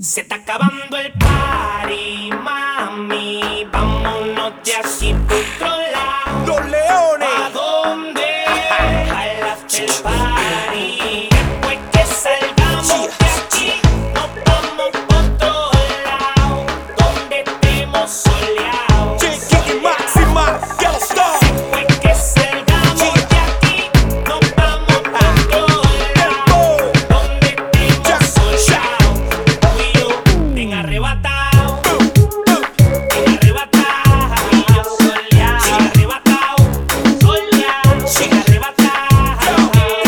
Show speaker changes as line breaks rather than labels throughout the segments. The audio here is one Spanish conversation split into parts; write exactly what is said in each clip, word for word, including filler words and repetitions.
Se está acabando el party, mami. Vámonos de aquí por otro lado.
Los Leones.
¿A dónde? Al after party. Después que salgamos de aquí, nos vamos por otro lado, donde estemos soleados.
J-King y Máxima, Yellow Star.
Después que salgamos de aquí, nos vamos por otro lado, donde estemos soleados. Tú y yo, bien arrebatados, bien arrebatados, soleados, arrebatados, soleados, bien arrebatados.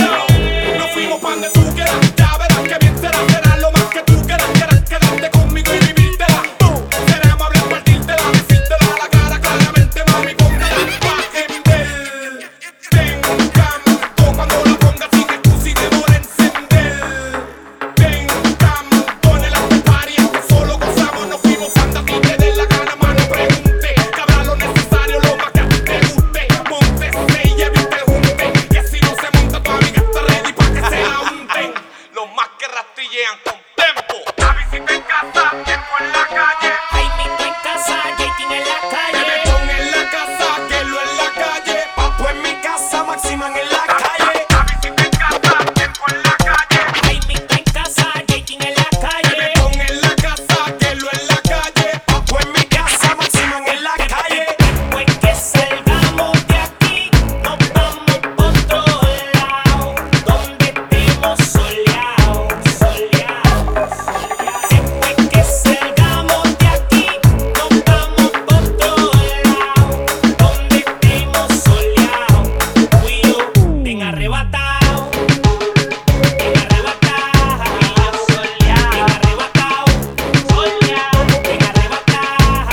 Nos fuimos pa' donde tú quieras, ya verás que bien será, será lo más que tú quieras, quieras quedarte conmigo y vivírtela. Queremos hablar, partírtela, decírtela a la cara claramente, mami, póngala pa' encender. Tengo un canto cuando la pongas sin excusa y demora encender. Tengo un canto en el after party, en que solo gozamos, nos fuimos pa' donde a ti te dé la gana, mano, pregunte, que habrá lo necesario, lo más que a ti te guste. Móntese y evite el junte, que si no se monta tu amiga está ready pa' que se la unten. Los más que rastrillean con tempo. La visita en casa, tiempo en la calle.
Jaimito en casa, J-King en la calle.
Reggaetón en la casa, que lo en la calle. Papo en mi casa, Máxima en la calle. La visita en casa, tiempo en la calle.
Jaimito en casa, J-King en la calle.
Reggaetón en la casa, que lo en la calle. Papo en mi casa, Máxima en la calle.
Después que salgamos de aquí, nos vamos por otro lado, donde estemos soleados, soleados, soleados. Después que salgamos de aquí, nos vamos por otro lado, donde estemos soleados. Tú y yo, bien arrebatados, bien arrebatados, soleados, bien arrebatados, soleados, bien arrebatados.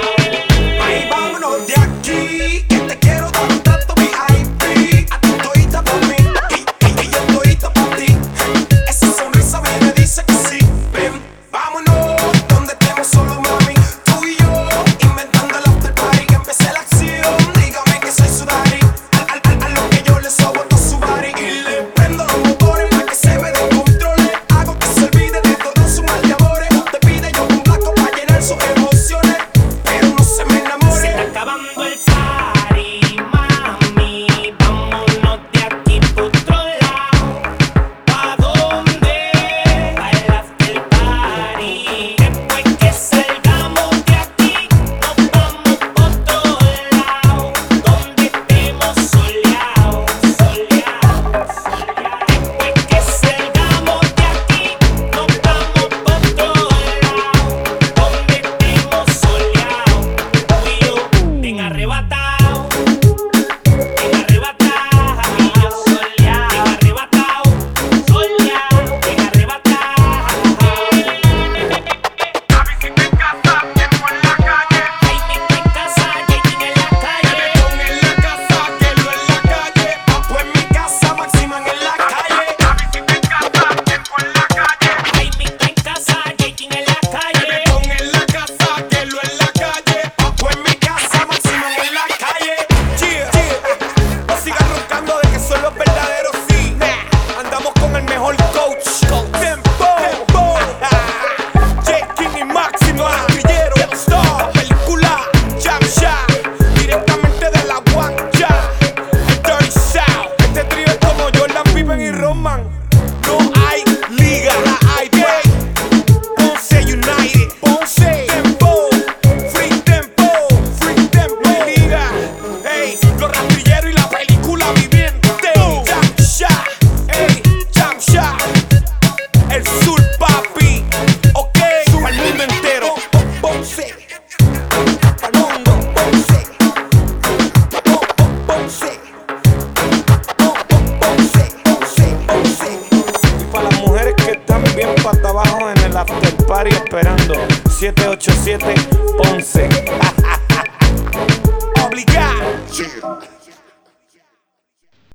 Ay, vámonos de aquí, que te quiero dar un trato V I P. A ti todita por mí, y, y, y yo todita por ti. Esa sonrisa me dice que sí. Ven, vámonos, donde estemos solo, mami. Tú y yo, inventando el after party. Que empiece la acción, dígame que soy su daddy. Al, al, al, a lo que yo le sobo todo su body. Y le prendo los motores para que se me descontrole. Hago que se olvide de todo su mal de amores. Te pide yo un blanco para llenar sus emociones, pero no se me
Se
enamore.
está acabando el party, mami. Vámonos de aquí por otro lado. ¿Pa' dónde? Al after party. Después que salgamos de aquí, nos vamos por otro lado, donde estemos soleados, soleados, soleados. Después que salgamos de aquí, nos vamos por otro lado, donde estemos soleados. Tú y yo, bien arrebatados, bien arrebatados, soleados, bien arrebatados, soleados, bien arrebatados.
La visita en casa, tiempo en la calle.
Jaimito en casa, J-King en la calle.
Reggaetón en la casa, que lo en la calle. Papo en mi casa, Máxima en la calle. La visita en casa, tiempo en la calle.
Jaimito en casa, J-King en la calle.
Reggaetón en la casa, que lo en la calle. Papo en mi casa, Máxima en la calle. Yeah, yeah. No sigas roncando de que son los verdaderos, sí. Andamos con el mejor coach. Tempo, tempo. J-King y Máxima, Rastrillero, Star, película, Jam Shot, directamente de la guancha, el Dirty South. Este trío es como Jordan, Pippen y Roman. No hay liga, la hay pay. Ponce United, Ponce, Tempo, Free Tempo, Free Tempo, liga. Hey, los rastrilleros y la película viviente. Jam Shot, hey, Jam Shot. El sur, papi, ok, al mundo entero. Ponce, al mundo, Ponce, Po- po- Ponce, Po- po- Ponce, Ponce, Ponce. Y para las mujeres que están bien pata abajo en el after party esperando, siete ocho siete Ponce. Obligado.